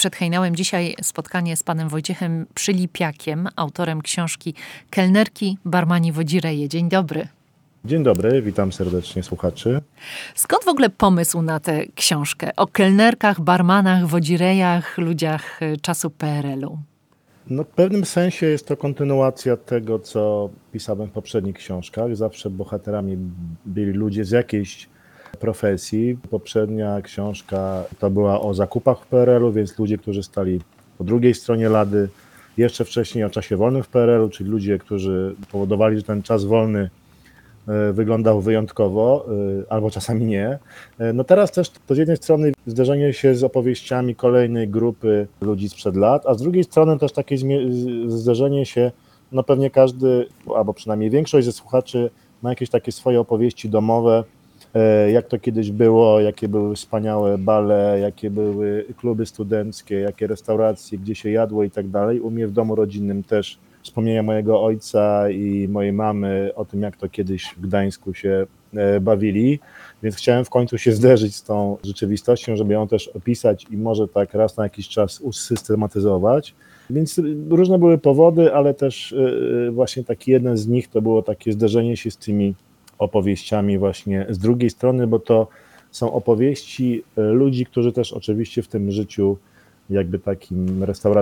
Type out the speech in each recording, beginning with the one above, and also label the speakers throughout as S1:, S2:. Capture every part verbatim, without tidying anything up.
S1: przed hejnałem. Dzisiaj spotkanie z panem Wojciechem Przylipiakiem, autorem książki Kelnerki, barmani, wodzireje. Dzień dobry.
S2: Dzień dobry, witam serdecznie słuchaczy.
S1: Skąd w ogóle pomysł na tę książkę o kelnerkach, barmanach, wodzirejach, ludziach czasu P R L-u?
S2: No, w pewnym sensie jest to kontynuacja tego, co pisałem w poprzednich książkach. Zawsze bohaterami byli ludzie z jakiejś profesji. Poprzednia książka to była o zakupach w P R L-u, więc ludzie, którzy stali po drugiej stronie lady. Jeszcze wcześniej o czasie wolnym w P R L-u, czyli ludzie, którzy powodowali, że ten czas wolny wyglądał wyjątkowo, albo czasami nie. No teraz też to z jednej strony zderzenie się z opowieściami kolejnej grupy ludzi sprzed lat, a z drugiej strony też takie zderzenie się, no pewnie każdy, albo przynajmniej większość ze słuchaczy ma jakieś takie swoje opowieści domowe, jak to kiedyś było, jakie były wspaniałe bale, jakie były kluby studenckie, jakie restauracje, gdzie się jadło i tak dalej. U mnie w domu rodzinnym też wspomnienia mojego ojca i mojej mamy o tym, jak to kiedyś w Gdańsku się bawili, więc chciałem w końcu się zderzyć z tą rzeczywistością, żeby ją też opisać i może tak raz na jakiś czas usystematyzować. Więc różne były powody, ale też właśnie taki jeden z nich to było takie zderzenie się z tymi opowieściami właśnie z drugiej strony, bo to są opowieści ludzi, którzy też oczywiście w tym życiu jakby takim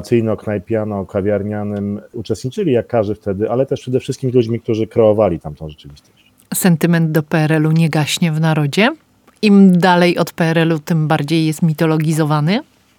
S2: restauracyjno-knajpiano-kawiarnianym uczestniczyli jak każdy wtedy, ale też przede wszystkim ludźmi, którzy kreowali tamtą rzeczywistość.
S1: Sentyment do P R L-u nie gaśnie w narodzie? Im dalej od P R L-u, tym bardziej jest mitologizowany?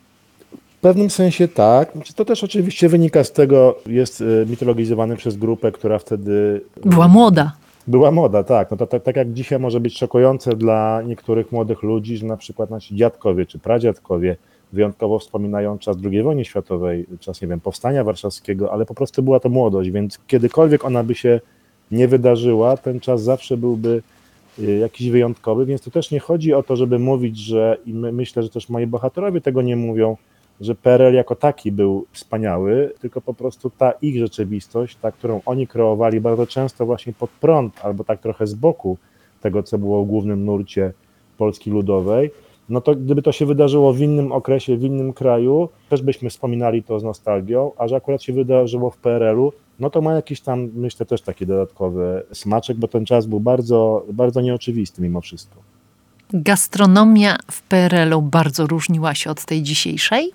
S2: W pewnym sensie tak. To też oczywiście wynika z tego, jest mitologizowany przez grupę, która wtedy...
S1: Była młoda.
S2: Była moda, tak. No to, to, tak jak dzisiaj może być szokujące dla niektórych młodych ludzi, że na przykład nasi dziadkowie czy pradziadkowie wyjątkowo wspominają czas drugiej wojny światowej, czas, nie wiem, powstania warszawskiego, ale po prostu była to młodość, więc kiedykolwiek ona by się nie wydarzyła, ten czas zawsze byłby jakiś wyjątkowy, więc to też nie chodzi o to, żeby mówić, że i my, myślę, że też moi bohaterowie tego nie mówią, że P R L jako taki był wspaniały, tylko po prostu ta ich rzeczywistość, ta, którą oni kreowali bardzo często właśnie pod prąd, albo tak trochę z boku tego, co było w głównym nurcie Polski Ludowej, no to gdyby to się wydarzyło w innym okresie, w innym kraju, też byśmy wspominali to z nostalgią, a że akurat się wydarzyło w P R L-u, no to ma jakiś tam, myślę, też taki dodatkowy smaczek, bo ten czas był bardzo, bardzo nieoczywisty mimo wszystko.
S1: Gastronomia w P R L-u bardzo różniła się od tej dzisiejszej?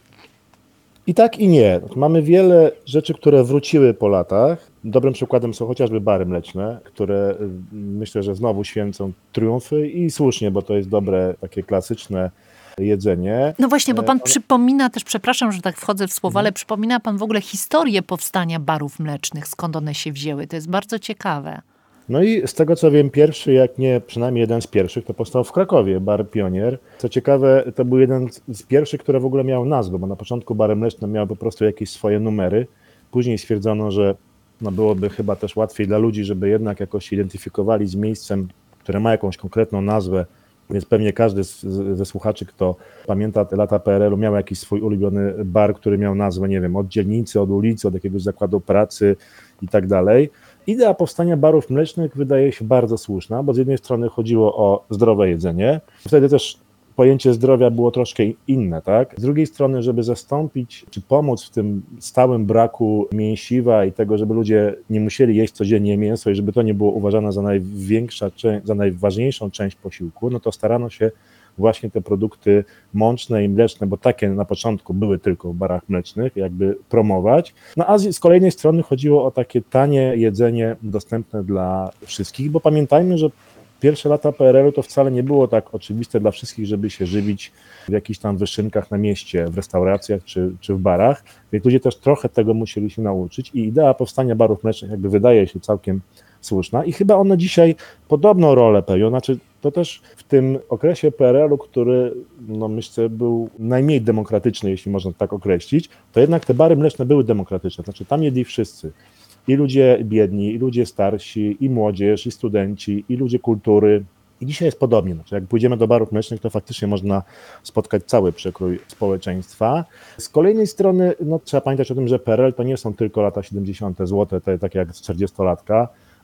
S2: I tak i nie. Mamy wiele rzeczy, które wróciły po latach. Dobrym przykładem są chociażby bary mleczne, które myślę, że znowu święcą triumfy i słusznie, bo to jest dobre, takie klasyczne jedzenie.
S1: No właśnie, bo pan One... przypomina też, przepraszam, że tak wchodzę w słowo, hmm. ale przypomina pan w ogóle historię powstania barów mlecznych, skąd one się wzięły. To jest bardzo ciekawe.
S2: No i z tego co wiem, pierwszy, jak nie przynajmniej jeden z pierwszych, to powstał w Krakowie, bar Pionier. Co ciekawe, to był jeden z pierwszych, które w ogóle miał nazwę, bo na początku bary mleczne miały po prostu jakieś swoje numery. Później stwierdzono, że no byłoby chyba też łatwiej dla ludzi, żeby jednak jakoś się identyfikowali z miejscem, które ma jakąś konkretną nazwę, więc pewnie każdy z, z, ze słuchaczy, kto pamięta te lata P R L-u, miał jakiś swój ulubiony bar, który miał nazwę, nie wiem, od dzielnicy, od ulicy, od jakiegoś zakładu pracy i tak dalej. Idea powstania barów mlecznych wydaje się bardzo słuszna, bo z jednej strony chodziło o zdrowe jedzenie, wtedy też pojęcie zdrowia było troszkę inne, tak? Z drugiej strony, żeby zastąpić, czy pomóc w tym stałym braku mięsiwa i tego, żeby ludzie nie musieli jeść codziennie mięso i żeby to nie było uważane za największa, za najważniejszą część posiłku, no to starano się właśnie te produkty mączne i mleczne, bo takie na początku były tylko w barach mlecznych, jakby promować. No a z kolejnej strony chodziło o takie tanie jedzenie dostępne dla wszystkich, bo pamiętajmy, że pierwsze lata P R L-u to wcale nie było tak oczywiste dla wszystkich, żeby się żywić w jakichś tam wyszynkach na mieście, w restauracjach czy, czy w barach, więc ludzie też trochę tego musieli się nauczyć i idea powstania barów mlecznych jakby wydaje się całkiem słuszna i chyba one dzisiaj podobną rolę pełnią, znaczy to też w tym okresie P R L-u, który no myślę był najmniej demokratyczny, jeśli można tak określić, to jednak te bary mleczne były demokratyczne, znaczy tam jedli wszyscy. I ludzie biedni, i ludzie starsi, i młodzież, i studenci, i ludzie kultury. I dzisiaj jest podobnie. Znaczy, jak pójdziemy do barów mlecznych, to faktycznie można spotkać cały przekrój społeczeństwa. Z kolejnej strony no, trzeba pamiętać o tym, że P R L to nie są tylko lata siedemdziesiąte złote, te, takie jak z czterdziestolatka,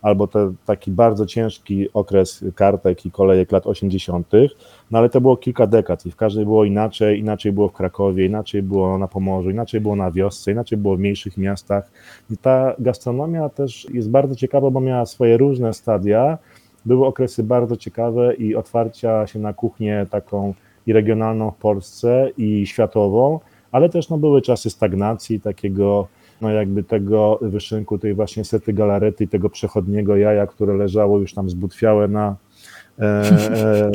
S2: albo te, taki bardzo ciężki okres kartek i kolejek lat osiemdziesiątych, no ale to było kilka dekad i w każdej było inaczej, inaczej było w Krakowie, inaczej było na Pomorzu, inaczej było na wiosce, inaczej było w mniejszych miastach. I ta gastronomia też jest bardzo ciekawa, bo miała swoje różne stadia. Były okresy bardzo ciekawe i otwarcia się na kuchnię taką i regionalną w Polsce i światową, ale też no, były czasy stagnacji, takiego no jakby tego wyszynku, tej właśnie sety galarety i tego przechodniego jaja, które leżało już tam zbutwiałe na e, e,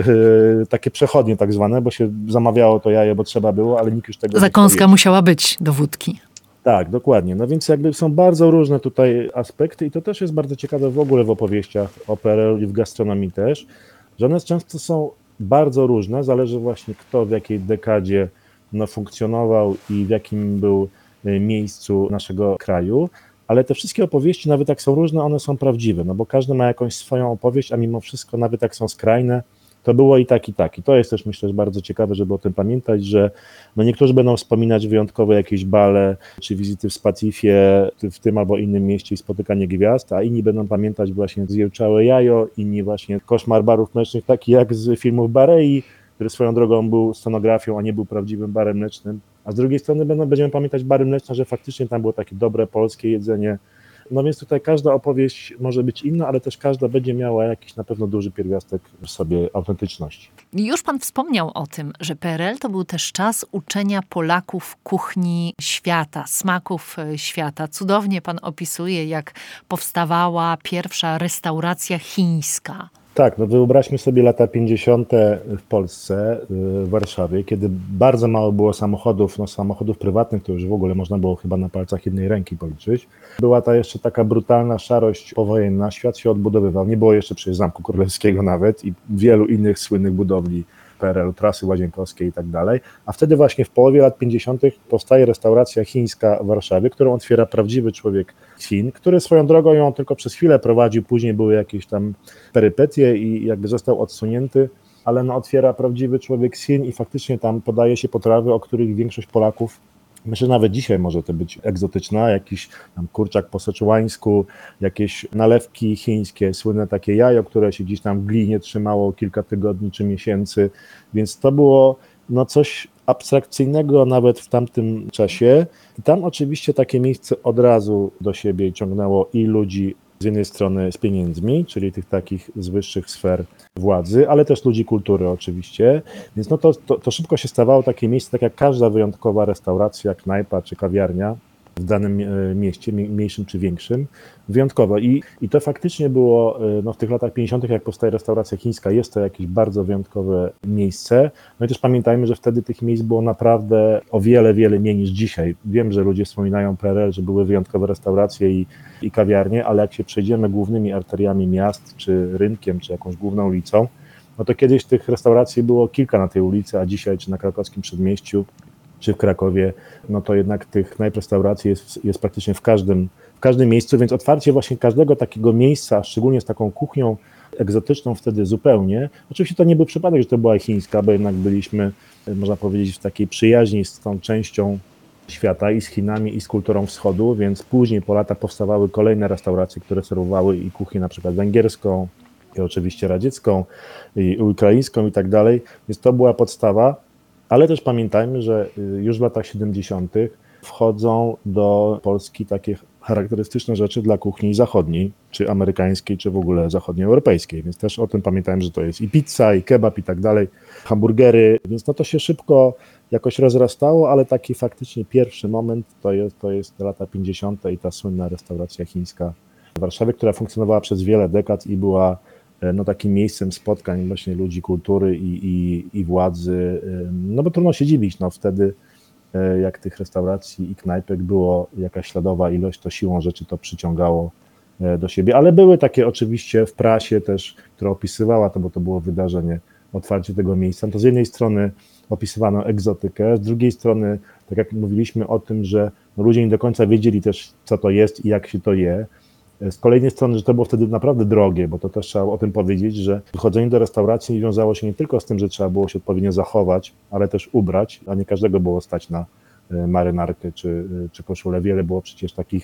S2: e, takie przechodnie tak zwane, bo się zamawiało to jaje, bo trzeba było, ale nikt już tego
S1: Zakąska
S2: nie chciał.
S1: musiała być do wódki.
S2: Tak, dokładnie. No więc jakby są bardzo różne tutaj aspekty i to też jest bardzo ciekawe w ogóle w opowieściach o P R L i w gastronomii też, że one często są bardzo różne, zależy właśnie kto w jakiej dekadzie no, funkcjonował i w jakim był miejscu naszego kraju, ale te wszystkie opowieści, nawet jak są różne, one są prawdziwe, no bo każdy ma jakąś swoją opowieść, a mimo wszystko, nawet jak są skrajne, to było i tak, i tak. I to jest też, myślę, że bardzo ciekawe, żeby o tym pamiętać, że no niektórzy będą wspominać wyjątkowo jakieś bale, czy wizyty w Spatifie, w tym albo innym mieście i spotykanie gwiazd, a inni będą pamiętać właśnie Zjełczałe jajo, inni właśnie koszmar barów mlecznych, taki jak z filmów Barei, który swoją drogą był scenografią, a nie był prawdziwym barem mlecznym. A z drugiej strony będą, będziemy pamiętać bary mleczne, że faktycznie tam było takie dobre polskie jedzenie. No więc tutaj każda opowieść może być inna, ale też każda będzie miała jakiś na pewno duży pierwiastek w sobie autentyczności.
S1: Już pan wspomniał o tym, że P R L to był też czas uczenia Polaków kuchni świata, smaków świata. Cudownie pan opisuje, jak powstawała pierwsza restauracja chińska.
S2: Tak, no wyobraźmy sobie lata pięćdziesiąte w Polsce, w Warszawie, kiedy bardzo mało było samochodów, no samochodów prywatnych, to już w ogóle można było chyba na palcach jednej ręki policzyć. Była ta jeszcze taka brutalna szarość powojenna, świat się odbudowywał, nie było jeszcze przecież Zamku Królewskiego nawet i wielu innych słynnych budowli P R L, trasy łazienkowskie i tak dalej, a wtedy właśnie w połowie lat pięćdziesiątych powstaje restauracja chińska w Warszawie, którą otwiera prawdziwy człowiek z Chin, który swoją drogą ją tylko przez chwilę prowadził, później były jakieś tam perypetie i jakby został odsunięty, ale no otwiera prawdziwy człowiek z Chin i faktycznie tam podaje się potrawy, o których większość Polaków, myślę, że nawet dzisiaj może to być egzotyczna, jakiś tam kurczak po seczułańsku, jakieś nalewki chińskie, słynne takie jajo, które się gdzieś tam w glinie trzymało kilka tygodni czy miesięcy, więc to było no coś abstrakcyjnego nawet w tamtym czasie. I tam oczywiście takie miejsce od razu do siebie ciągnęło i ludzi z jednej strony z pieniędzmi, czyli tych takich z wyższych sfer władzy, ale też ludzi kultury oczywiście, więc no to, to, to szybko się stawało takie miejsce, tak jak każda wyjątkowa restauracja, knajpa czy kawiarnia w danym mieście, mniejszym czy większym, wyjątkowo. I, i to faktycznie było no, w tych latach pięćdziesiątych, jak powstaje restauracja chińska, jest to jakieś bardzo wyjątkowe miejsce. No i też pamiętajmy, że wtedy tych miejsc było naprawdę o wiele, wiele mniej niż dzisiaj. Wiem, że ludzie wspominają P R L, że były wyjątkowe restauracje i, i kawiarnie, ale jak się przejdziemy głównymi arteriami miast, czy rynkiem, czy jakąś główną ulicą, no to kiedyś tych restauracji było kilka na tej ulicy, a dzisiaj czy na krakowskim przedmieściu, czy w Krakowie, no to jednak tych knajp, restauracji jest, jest praktycznie w każdym, w każdym miejscu, więc otwarcie właśnie każdego takiego miejsca, szczególnie z taką kuchnią egzotyczną wtedy zupełnie, oczywiście to nie był przypadek, że to była chińska, bo jednak byliśmy, można powiedzieć, w takiej przyjaźni z tą częścią świata i z Chinami, i z kulturą wschodu, więc później po latach powstawały kolejne restauracje, które serwowały i kuchnię na przykład węgierską, i oczywiście radziecką, i ukraińską i tak dalej, więc to była podstawa. Ale też pamiętajmy, że już w latach siedemdziesiątych wchodzą do Polski takie charakterystyczne rzeczy dla kuchni zachodniej, czy amerykańskiej, czy w ogóle zachodnioeuropejskiej, więc też o tym pamiętajmy, że to jest i pizza, i kebab, i tak dalej, hamburgery, więc no to się szybko jakoś rozrastało, ale taki faktycznie pierwszy moment to jest, to jest lata pięćdziesiąte i ta słynna restauracja chińska w Warszawie, która funkcjonowała przez wiele dekad i była no, takim miejscem spotkań właśnie ludzi kultury i, i, i władzy, no bo trudno się dziwić, no wtedy jak tych restauracji i knajpek było jakaś śladowa ilość, to siłą rzeczy to przyciągało do siebie, ale były takie oczywiście w prasie też, która opisywała to, bo to było wydarzenie, otwarcie tego miejsca, to z jednej strony opisywano egzotykę, z drugiej strony, tak jak mówiliśmy o tym, że no, ludzie nie do końca wiedzieli też, co to jest i jak się to je. Z kolejnej strony, że to było wtedy naprawdę drogie, bo to też trzeba o tym powiedzieć, że wychodzenie do restauracji wiązało się nie tylko z tym, że trzeba było się odpowiednio zachować, ale też ubrać, a nie każdego było stać na marynarkę czy, czy koszulę. Wiele było przecież takich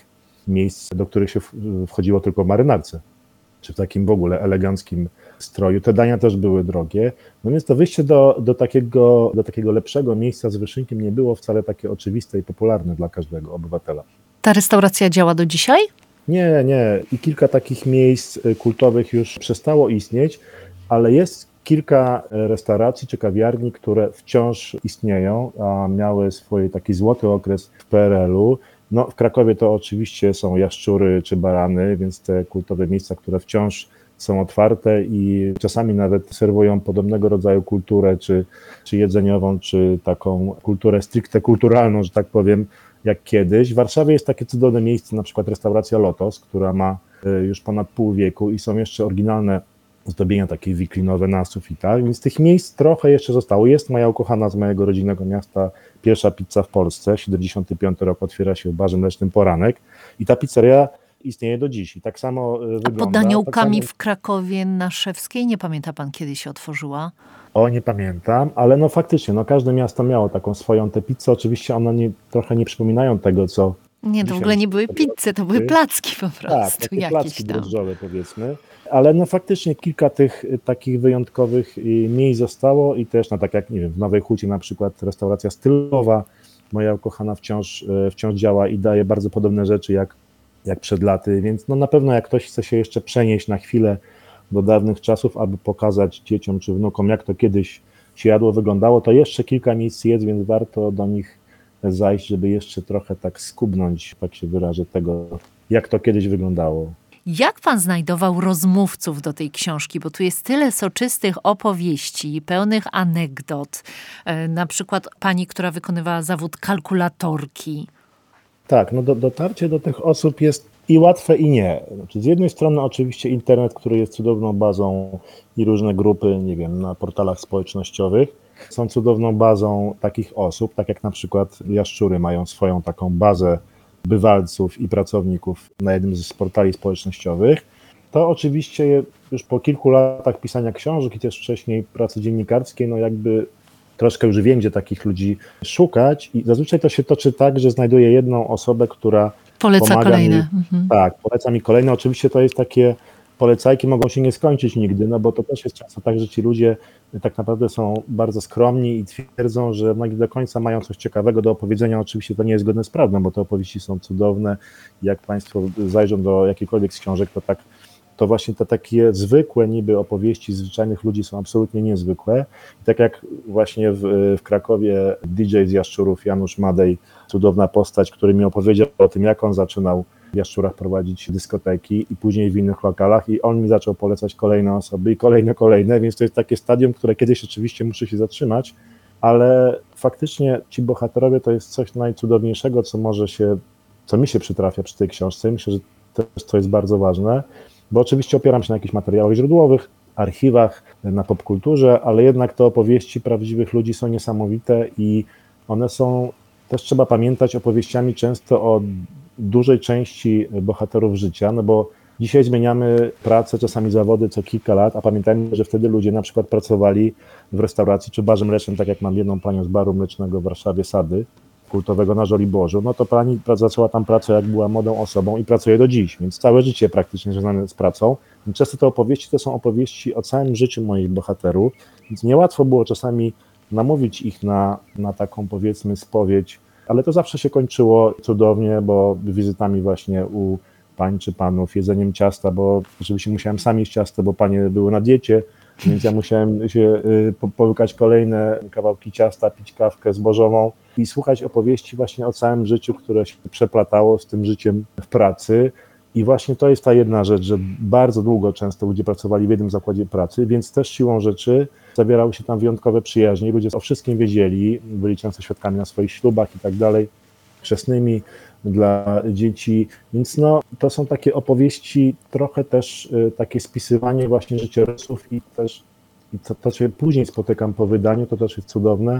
S2: miejsc, do których się wchodziło tylko w marynarce, czy w takim w ogóle eleganckim stroju. Te dania też były drogie, no więc to wyjście do, do, takiego, do takiego lepszego miejsca z wyszynkiem nie było wcale takie oczywiste i popularne dla każdego obywatela.
S1: Ta restauracja działa do dzisiaj?
S2: Nie, nie. I kilka takich miejsc kultowych już przestało istnieć, ale jest kilka restauracji czy kawiarni, które wciąż istnieją, a miały swój taki złoty okres w P R L-u. No, w Krakowie to oczywiście są Jaszczury czy Barany, więc te kultowe miejsca, które wciąż są otwarte i czasami nawet serwują podobnego rodzaju kulturę, czy, czy jedzeniową, czy taką kulturę stricte kulturalną, że tak powiem, jak kiedyś. W Warszawie jest takie cudowne miejsce, na przykład restauracja Lotos, która ma już ponad pół wieku i są jeszcze oryginalne zdobienia takie wiklinowe na sufitach, więc tych miejsc trochę jeszcze zostało. Jest moja ukochana z mojego rodzinnego miasta pierwsza pizza w Polsce, siedemdziesiąty piąty rok, otwiera się w barze mlecznym Poranek i ta pizzeria istnieje do dziś i tak samo wygląda.
S1: A pod Aniołkami
S2: tak samo...
S1: w Krakowie na Szewskiej, nie pamięta pan, kiedy się otworzyła?
S2: O, nie pamiętam, ale no faktycznie, no każde miasto miało taką swoją tę pizzę, oczywiście one nie, trochę nie przypominają tego, co...
S1: Nie, to w ogóle nie były pizze, to były placki po prostu.
S2: Tak, takie
S1: jakieś
S2: placki
S1: tam.
S2: drożdżowe powiedzmy, ale no faktycznie kilka tych takich wyjątkowych miejsc zostało i też, no tak jak, nie wiem, w Nowej Hucie na przykład restauracja stylowa, moja ukochana wciąż, wciąż działa i daje bardzo podobne rzeczy jak, jak przed laty, więc no na pewno jak ktoś chce się jeszcze przenieść na chwilę do dawnych czasów, aby pokazać dzieciom czy wnukom, jak to kiedyś się jadło, wyglądało, to jeszcze kilka miejsc jest, więc warto do nich zajść, żeby jeszcze trochę tak skubnąć, tak się wyrażę, tego, jak to kiedyś wyglądało.
S1: Jak pan znajdował rozmówców do tej książki? Bo tu jest tyle soczystych opowieści, pełnych anegdot. Na przykład pani, która wykonywała zawód kalkulatorki.
S2: Tak, no do, dotarcie do tych osób jest i łatwe, i nie. Znaczy, z jednej strony oczywiście internet, który jest cudowną bazą i różne grupy, nie wiem, na portalach społecznościowych są cudowną bazą takich osób, tak jak na przykład Jaszczury mają swoją taką bazę bywalców i pracowników na jednym z portali społecznościowych. To oczywiście już po kilku latach pisania książek i też wcześniej pracy dziennikarskiej, no jakby troszkę już wiem, gdzie takich ludzi szukać i zazwyczaj to się toczy tak, że znajduję jedną osobę, która
S1: poleca
S2: pomaga
S1: kolejne.
S2: Mi,
S1: mhm.
S2: Tak, poleca mi kolejne. Oczywiście to jest takie, polecajki mogą się nie skończyć nigdy, no bo to też jest często tak, że ci ludzie tak naprawdę są bardzo skromni i twierdzą, że no nie do końca mają coś ciekawego do opowiedzenia. Oczywiście to nie jest zgodne z prawdą, bo te opowieści są cudowne. Jak Państwo zajrzą do jakiejkolwiek z książek, to tak to właśnie te takie zwykłe niby opowieści zwyczajnych ludzi są absolutnie niezwykłe. I tak jak właśnie w, w Krakowie D J z Jaszczurów, Janusz Madej, cudowna postać, który mi opowiedział o tym, jak on zaczynał w Jaszczurach prowadzić dyskoteki i później w innych lokalach i on mi zaczął polecać kolejne osoby i kolejne, kolejne, więc to jest takie stadium, które kiedyś oczywiście muszę się zatrzymać, ale faktycznie ci bohaterowie to jest coś najcudowniejszego, co może się, co mi się przytrafia przy tej książce. Myślę, że też to jest bardzo ważne. Bo oczywiście opieram się na jakichś materiałach źródłowych, archiwach, na popkulturze, ale jednak te opowieści prawdziwych ludzi są niesamowite i one są, też trzeba pamiętać, opowieściami często o dużej części bohaterów życia, no bo dzisiaj zmieniamy pracę, czasami zawody co kilka lat, a pamiętajmy, że wtedy ludzie na przykład pracowali w restauracji czy barze mlecznym, tak jak mam jedną panią z baru mlecznego w Warszawie, Sady, kultowego na Żoliborzu, no to pani zaczęła tam pracę, jak była młodą osobą i pracuje do dziś, więc całe życie praktycznie związane z pracą. Często te opowieści to są opowieści o całym życiu moich bohaterów, więc niełatwo było czasami namówić ich na, na taką, powiedzmy, spowiedź, ale to zawsze się kończyło cudownie, bo wizytami właśnie u pań czy panów, jedzeniem ciasta, bo oczywiście musiałem sam jeść ciasto, bo panie były na diecie, więc ja musiałem się połykać kolejne kawałki ciasta, pić kawkę zbożową i słuchać opowieści właśnie o całym życiu, które się przeplatało z tym życiem w pracy. I właśnie to jest ta jedna rzecz, że bardzo długo często ludzie pracowali w jednym zakładzie pracy, więc też siłą rzeczy zawierały się tam wyjątkowe przyjaźnie. Ludzie o wszystkim wiedzieli, byli często świadkami na swoich ślubach i tak dalej, chrzestnymi dla dzieci, więc no, to są takie opowieści, trochę też y, takie spisywanie właśnie życiorysów i też i to, to się później spotykam po wydaniu, to też jest cudowne,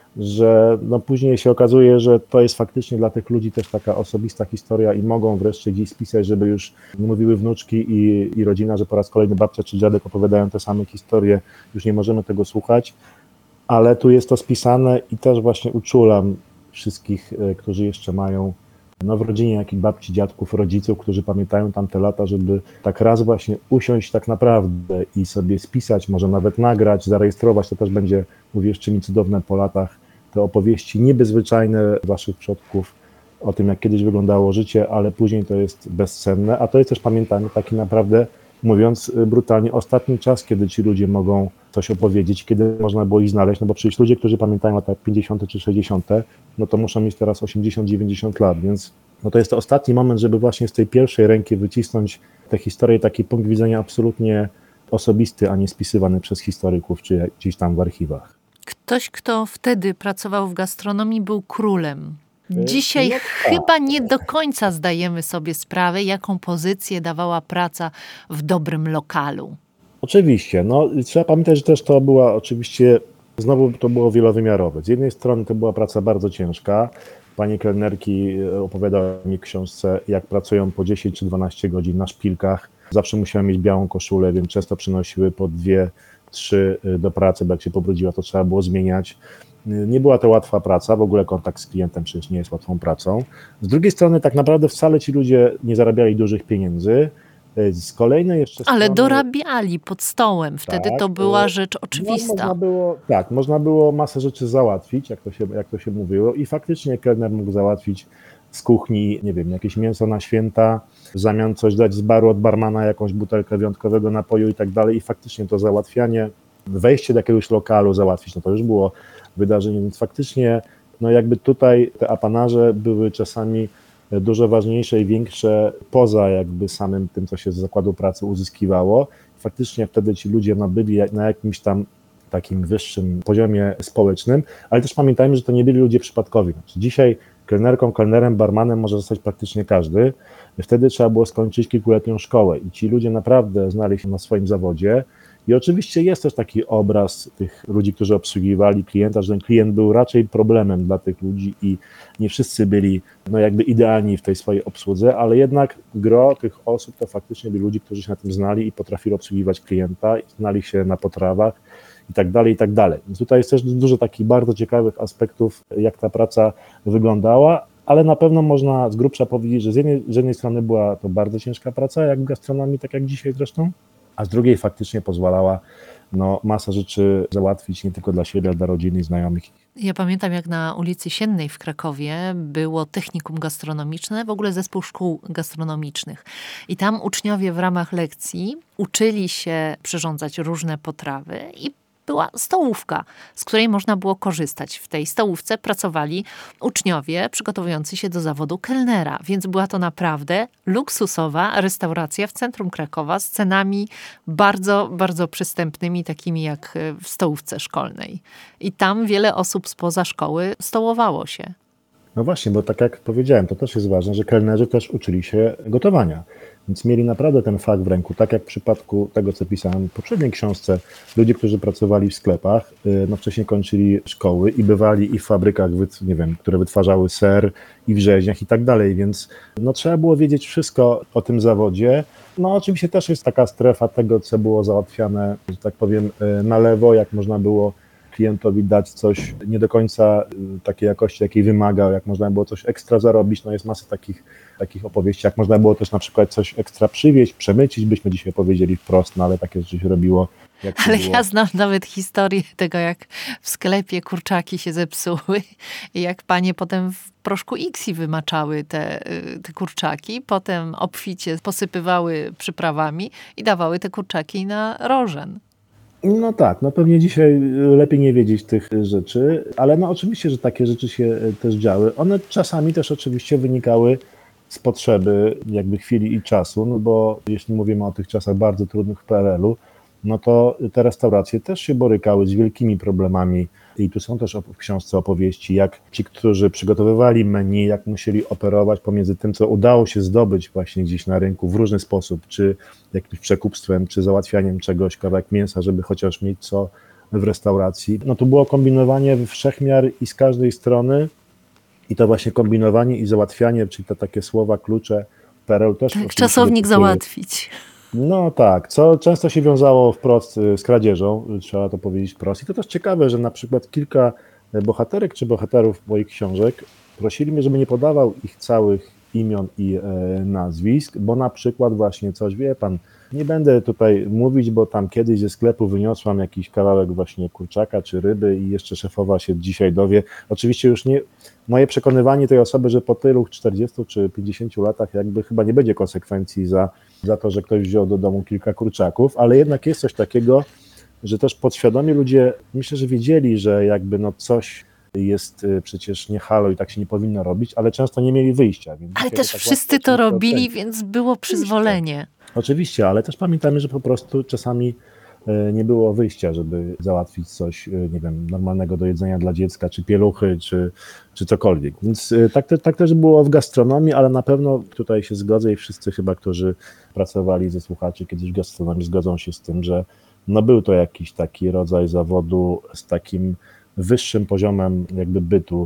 S2: że no później się okazuje, że to jest faktycznie dla tych ludzi też taka osobista historia i mogą wreszcie gdzieś spisać, żeby już nie mówiły wnuczki i, i rodzina, że po raz kolejny babcia czy dziadek opowiadają te same historie, już nie możemy tego słuchać, ale tu jest to spisane i też właśnie uczulam wszystkich, którzy jeszcze mają no, w rodzinie jakichś babci, dziadków, rodziców, którzy pamiętają tamte lata, żeby tak raz właśnie usiąść tak naprawdę i sobie spisać, może nawet nagrać, zarejestrować, to też będzie, uwierzcie mi, cudowne po latach, te opowieści niby zwyczajne waszych przodków o tym, jak kiedyś wyglądało życie, ale później to jest bezcenne, a to jest też, pamiętanie, taki naprawdę, mówiąc brutalnie, ostatni czas, kiedy ci ludzie mogą coś opowiedzieć, kiedy można było ich znaleźć, no bo przecież ludzie, którzy pamiętają lata pięćdziesiąte czy sześćdziesiąte, no to muszą mieć teraz osiemdziesiąt dziewięćdziesiąt lat, więc no to jest to ostatni moment, żeby właśnie z tej pierwszej ręki wycisnąć tę historię, taki punkt widzenia absolutnie osobisty, a nie spisywany przez historyków czy gdzieś tam w archiwach.
S1: Ktoś, kto wtedy pracował w gastronomii, był królem. Dzisiaj
S2: no tak.
S1: chyba nie do końca zdajemy sobie sprawę, jaką pozycję dawała praca w dobrym lokalu.
S2: Oczywiście, no trzeba pamiętać, że też to była oczywiście, znowu to było wielowymiarowe. Z jednej strony to była praca bardzo ciężka. Panie kelnerki opowiadały mi w książce, jak pracują po dziesięć czy dwanaście godzin na szpilkach. Zawsze musiały mieć białą koszulę, więc często przynosiły po dwie, trzy do pracy, bo jak się pobrudziła, to trzeba było zmieniać. Nie była to łatwa praca, w ogóle kontakt z klientem przecież nie jest łatwą pracą. Z drugiej strony tak naprawdę wcale ci ludzie nie zarabiali dużych pieniędzy. Z kolejnej jeszcze
S1: Ale
S2: strony,
S1: dorabiali pod stołem, wtedy
S2: tak,
S1: to była rzecz
S2: no,
S1: oczywista.
S2: można było, tak, można było masę rzeczy załatwić, jak to, się, jak to się mówiło, i faktycznie kelner mógł załatwić z kuchni, nie wiem, jakieś mięso na święta, w zamian coś dać z baru od barmana, jakąś butelkę wyjątkowego napoju i tak dalej, i faktycznie to załatwianie, wejście do jakiegoś lokalu załatwić, no to już było wydarzenie, więc faktycznie no jakby tutaj te apanarze były czasami dużo ważniejsze i większe poza jakby samym tym, co się z zakładu pracy uzyskiwało. Faktycznie wtedy ci ludzie no, byli na jakimś tam takim wyższym poziomie społecznym, ale też pamiętajmy, że to nie byli ludzie przypadkowi. Znaczy, dzisiaj kelnerką, kelnerem, barmanem może zostać praktycznie każdy. Wtedy trzeba było skończyć kilkuletnią szkołę i ci ludzie naprawdę znali się na swoim zawodzie. I oczywiście jest też taki obraz tych ludzi, którzy obsługiwali klienta, że ten klient był raczej problemem dla tych ludzi i nie wszyscy byli no jakby idealni w tej swojej obsłudze, ale jednak gro tych osób to faktycznie byli ludzie, którzy się na tym znali i potrafili obsługiwać klienta, i znali się na potrawach i tak dalej, i tak dalej. Więc tutaj jest też dużo takich bardzo ciekawych aspektów, jak ta praca wyglądała, ale na pewno można z grubsza powiedzieć, że z jednej, z jednej strony była to bardzo ciężka praca, jak w gastronomii, tak jak dzisiaj zresztą, a z drugiej faktycznie pozwalała no, masę rzeczy załatwić nie tylko dla siebie, ale dla rodziny i znajomych.
S1: Ja pamiętam, jak na ulicy Siennej w Krakowie było technikum gastronomiczne, w ogóle zespół szkół gastronomicznych. I tam uczniowie w ramach lekcji uczyli się przyrządzać różne potrawy i była stołówka, z której można było korzystać. W tej stołówce pracowali uczniowie przygotowujący się do zawodu kelnera, więc była to naprawdę luksusowa restauracja w centrum Krakowa z cenami bardzo, bardzo przystępnymi, takimi jak w stołówce szkolnej. I tam wiele osób spoza szkoły stołowało się.
S2: No właśnie, bo tak jak powiedziałem, to też jest ważne, że kelnerzy też uczyli się gotowania. Więc mieli naprawdę ten fakt w ręku, tak jak w przypadku tego, co pisałem w poprzedniej książce. Ludzie, którzy pracowali w sklepach, no wcześniej kończyli szkoły i bywali i w fabrykach, nie wiem, które wytwarzały ser, i w rzeźniach i tak dalej, więc no, trzeba było wiedzieć wszystko o tym zawodzie. No oczywiście też jest taka strefa tego, co było załatwiane, że tak powiem, na lewo, jak można było klientowi dać coś nie do końca takiej jakości, jakiej wymagał, jak można było coś ekstra zarobić. No jest masa takich, takich opowieści, jak można było też na przykład coś ekstra przywieźć, przemycić, byśmy dzisiaj powiedzieli wprost, no ale takie rzeczy się robiło. Jak
S1: ale
S2: było.
S1: Ja znam nawet historię tego, jak w sklepie kurczaki się zepsuły i jak panie potem w proszku Ixi wymaczały te, te kurczaki, potem obficie posypywały przyprawami i dawały te kurczaki na rożen.
S2: No tak, no pewnie dzisiaj lepiej nie wiedzieć tych rzeczy, ale no oczywiście, że takie rzeczy się też działy. One czasami też oczywiście wynikały z potrzeby jakby chwili i czasu, no bo jeśli mówimy o tych czasach bardzo trudnych w P R L u, no to te restauracje też się borykały z wielkimi problemami i tu są też w książce opowieści, jak ci, którzy przygotowywali menu, jak musieli operować pomiędzy tym, co udało się zdobyć właśnie gdzieś na rynku w różny sposób, czy jakimś przekupstwem, czy załatwianiem czegoś, kawałek mięsa, żeby chociaż mieć co w restauracji. No to było kombinowanie wszechmiar i z każdej strony i to właśnie kombinowanie i załatwianie, czyli te takie słowa, klucze P R L u też.
S1: Tak, czasownik załatwić.
S2: No tak, co często się wiązało wprost z kradzieżą, trzeba to powiedzieć wprost. I to też ciekawe, że na przykład kilka bohaterek czy bohaterów moich książek Prosili mnie, żeby nie podawał ich całych imion i e, nazwisk, bo na przykład właśnie coś, wie pan, nie będę tutaj mówić, bo tam kiedyś ze sklepu wyniosłam jakiś kawałek właśnie kurczaka czy ryby i jeszcze szefowa się dzisiaj dowie. Oczywiście już nie, moje przekonywanie tej osoby, że po tylu czterdziestu czy pięćdziesięciu latach jakby chyba nie będzie konsekwencji za, za to, że ktoś wziął do domu kilka kurczaków, ale jednak jest coś takiego, że też podświadomie ludzie, myślę, że wiedzieli, że jakby no coś jest przecież nie halo i tak się nie powinno robić, ale często nie mieli wyjścia. Więc
S1: Ale też
S2: tak
S1: wszyscy to robili, więc było przyzwolenie.
S2: Oczywiście, ale też pamiętajmy, że po prostu czasami nie było wyjścia, żeby załatwić coś, nie wiem, normalnego do jedzenia dla dziecka, czy pieluchy, czy, czy cokolwiek. Więc tak, te, tak też było w gastronomii, ale na pewno tutaj się zgodzę i wszyscy chyba, którzy pracowali ze słuchaczy kiedyś w gastronomii, zgodzą się z tym, że no był to jakiś taki rodzaj zawodu z takim wyższym poziomem jakby bytu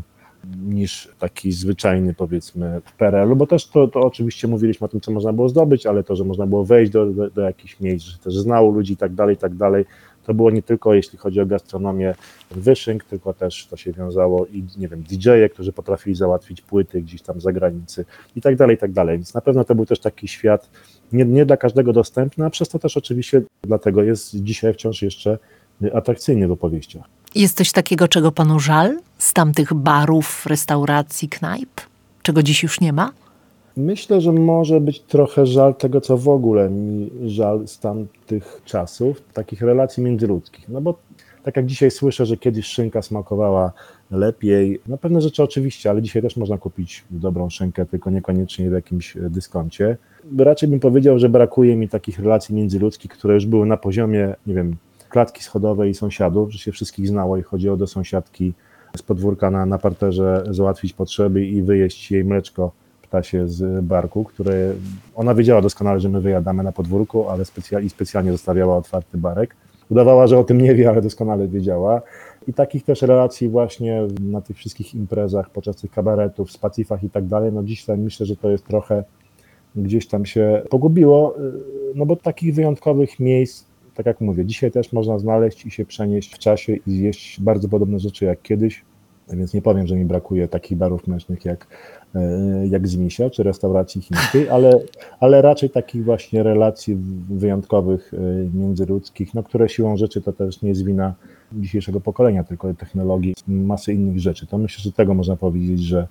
S2: niż taki zwyczajny, powiedzmy, w P R L u, bo też to, to oczywiście mówiliśmy o tym, co można było zdobyć, ale to, że można było wejść do, do, do jakichś miejsc, że też znał ludzi i tak dalej, i tak dalej, to było nie tylko jeśli chodzi o gastronomię wyszynk, tylko też to się wiązało i, nie wiem, D J e, którzy potrafili załatwić płyty gdzieś tam z zagranicy i tak dalej, i tak dalej, więc na pewno to był też taki świat nie, nie dla każdego dostępny, a przez to też oczywiście dlatego jest dzisiaj wciąż jeszcze atrakcyjny w opowieściach.
S1: Jest coś takiego, czego panu żal z tamtych barów, restauracji, knajp? Czego dziś już nie ma?
S2: Myślę, że może być trochę żal tego, co w ogóle mi żal z tamtych czasów, takich relacji międzyludzkich. No bo tak jak dzisiaj słyszę, że kiedyś szynka smakowała lepiej, no pewne rzeczy oczywiście, ale dzisiaj też można kupić dobrą szynkę, tylko niekoniecznie w jakimś dyskoncie. Raczej bym powiedział, że brakuje mi takich relacji międzyludzkich, które już były na poziomie, nie wiem, klatki schodowej i sąsiadów, że się wszystkich znało i chodziło do sąsiadki z podwórka na, na parterze załatwić potrzeby i wyjeść jej mleczko ptasie z barku, które ona wiedziała doskonale, że my wyjadamy na podwórku, ale specjalnie, specjalnie zostawiała otwarty barek. Udawała, że o tym nie wie, ale doskonale wiedziała. I takich też relacji właśnie na tych wszystkich imprezach, podczas tych kabaretów, spacifach i tak dalej, no dziś tam myślę, że to jest trochę gdzieś tam się pogubiło, no bo takich wyjątkowych miejsc, tak jak mówię, dzisiaj też można znaleźć i się przenieść w czasie i zjeść bardzo podobne rzeczy jak kiedyś, więc nie powiem, że mi brakuje takich barów mlecznych jak, jak z Misia czy restauracji chińskiej, ale, ale raczej takich właśnie relacji wyjątkowych, międzyludzkich, no, które siłą rzeczy to też nie jest wina dzisiejszego pokolenia, tylko technologii, masy innych rzeczy. To myślę, że tego można powiedzieć, że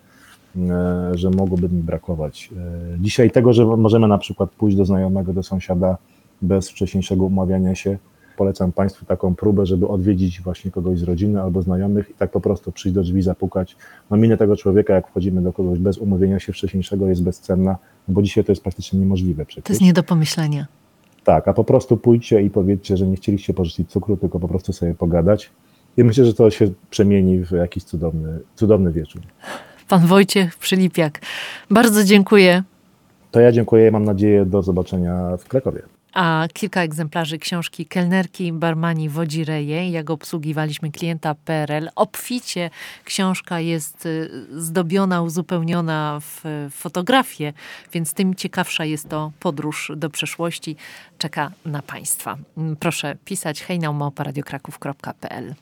S2: że mogłoby mi brakować. Dzisiaj tego, że możemy na przykład pójść do znajomego, do sąsiada bez wcześniejszego umawiania się. Polecam Państwu taką próbę, żeby odwiedzić właśnie kogoś z rodziny albo znajomych i tak po prostu przyjść do drzwi, zapukać. No minę tego człowieka, jak wchodzimy do kogoś bez umówienia się wcześniejszego, jest bezcenna, bo dzisiaj to jest praktycznie niemożliwe przecież.
S1: To jest nie do pomyślenia.
S2: Tak, a po prostu pójdźcie i powiedzcie, że nie chcieliście pożyczyć cukru, tylko po prostu sobie pogadać. I myślę, że to się przemieni w jakiś cudowny, cudowny wieczór.
S1: Pan Wojciech Przylipiak. Bardzo dziękuję.
S2: To ja dziękuję, mam nadzieję do zobaczenia w Krakowie.
S1: A kilka egzemplarzy książki Kelnerki, barmani, wodzireje, jak obsługiwaliśmy klienta P R L. Obficie książka jest zdobiona, uzupełniona w fotografię, więc tym ciekawsza jest to podróż do przeszłości. Czeka na Państwa. Proszę pisać hejnał małpa radiokraków kropka p l.